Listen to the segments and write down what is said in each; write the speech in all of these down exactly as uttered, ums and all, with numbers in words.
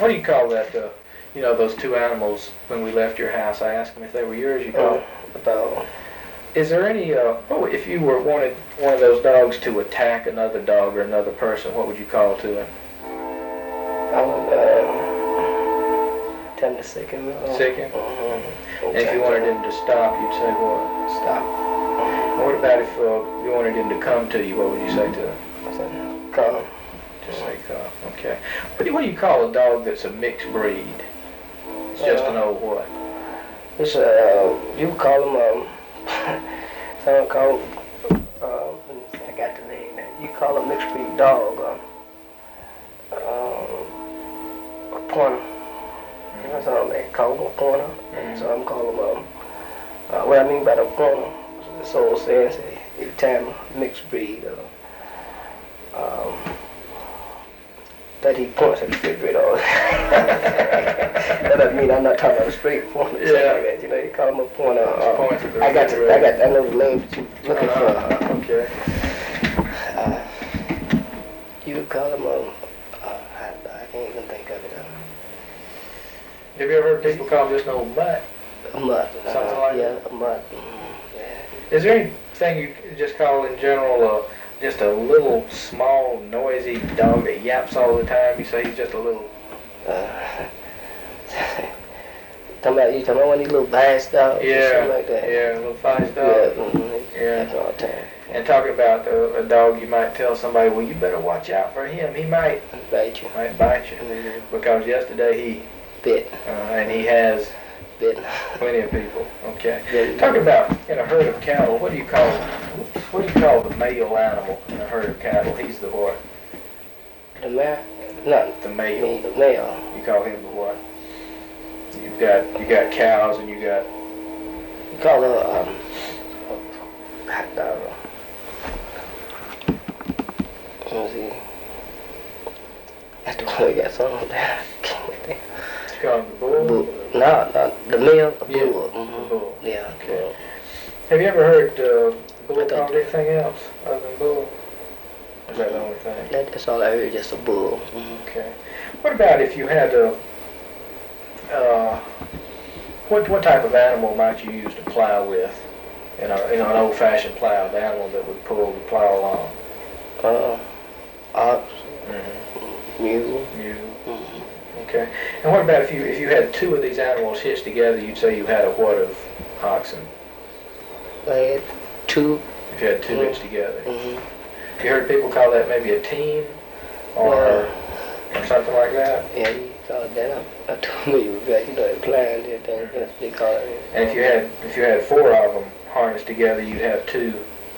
What do you call that, uh, you know, those two animals when we left your house? I asked them if they were yours, you called A dog. Is there any, uh, oh, if you were wanted one of those dogs to attack another dog or another person, what would you call to him? I would uh, tell him to sick him. Uh, Sick him? Uh-huh. And if you wanted him to stop, you'd say what? Stop. And what about if uh, you wanted him to come to you, what would you say to him? I said, come. Just say come, okay. What do, what do you call a dog that's a mixed breed? It's just Uh, an old what? It's uh, you would call him, um, someone called, um, I got the name now. You call a mixed breed dog, um, um, a pointer. Mm-hmm. That's all they call him, a pointer. Mm-hmm. So I'm calling him, um, uh, what I mean by the pointer, this old saying, say, every time a mixed breed, uh, um, that he points at the refrigerator all the time. That doesn't mean I'm not talking about a straight pointer. Yeah. Like that, you know, you call him a pointer. Uh, Points at the I got to, I got, I know the name that you're looking Uh, for. okay. Uh, you would call him, um, uh, I, I can't even think of it. Uh, Have you ever heard people call him just an old mutt? a mutt. Uh, Something like yeah, that? a mutt. Mm, yeah. Is there anything you could just call in general uh, just a little small noisy dog that yaps all the time? You say he's just a little... Uh, talking about, you talking about one of these little bass dogs or Yeah, something like that? yeah, a little feist dog. Yeah, mm-hmm. Yeah. That's all the time. And talking about uh, a dog, you might tell somebody, well, you better watch out for him. He might Bite you. might bite you. Mm-hmm. Because yesterday he, Bit. uh, and he has Bit. plenty of people. Okay. Bit. Talking about in a herd of cattle, what do you call what do you call the male animal in a herd of cattle? He's the what? The mare? No, The I male. mean the male. You call him the what? You've got you got cows and you got You call her, um, a hot dog. Let me see. That's the one we got something there. you call him the bull. Bull. No, no, the male, the Yeah, bull. the Mm-hmm. bull. Yeah. Okay. Have you ever heard uh, bull I thought- called anything else other than bull? Is that the only thing? That, that's all I heard, just a bull. Mm-hmm. Okay. What about if you had a, uh, what what type of animal might you use to plow with? You know, you know, an old-fashioned plow, the animal that would pull the plow along. Uh, ox, Mm-hmm. mule. You. Mm-hmm. Okay. And what about if you if you had two of these animals hitched together? You'd say you had a what of oxen? I had two. If you had two Mm. hitched together. Mm-hmm. You heard people call that maybe a team, or or something like that. Yeah, you call it that. I, I told you, back, you know, implying that they, that's what they call it. And if you had if you had four of them harnessed together, you'd have two.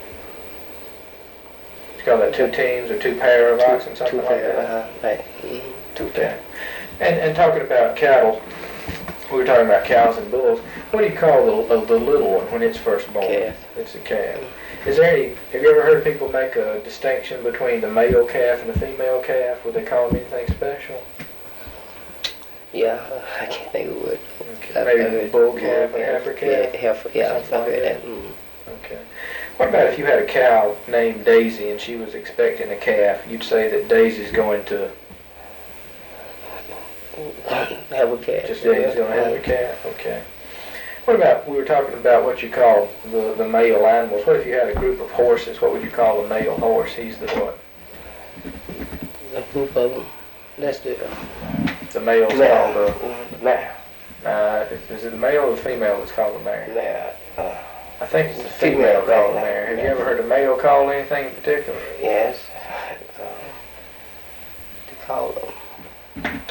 You call that two teams or two pair of oxen, something two like pair, that. uh-huh, right. Mm-hmm. Two Okay. pair. And and talking about cattle, we were talking about cows and bulls. What do you call the the, the little one when it's first born? Calf. It's a calf. Is there any? Have you ever heard people make a distinction between the male calf and the female calf? Would they call them anything special? Yeah, uh, I can't think of what. Okay. I've Maybe heard bull calf and heifer calf. Yeah, heifer, yeah, I've Something like heard that. that. Mm. Okay. What about if you had a cow named Daisy and she was expecting a calf? You'd say that Daisy's going to Have a calf. just Daisy's going to have a calf. Okay. What about, we were talking about what you call the, the male animals. What if you had a group of horses? What would you call the male horse? He's the what? A group of them. That's the The male's mare. called Mm, mare. the, uh, is it the male or the female that's called the mare? Mare. Uh, I think it's the Female, female called the right. mare. Have you ever heard a male call anything in particular? yes. Uh, they call them.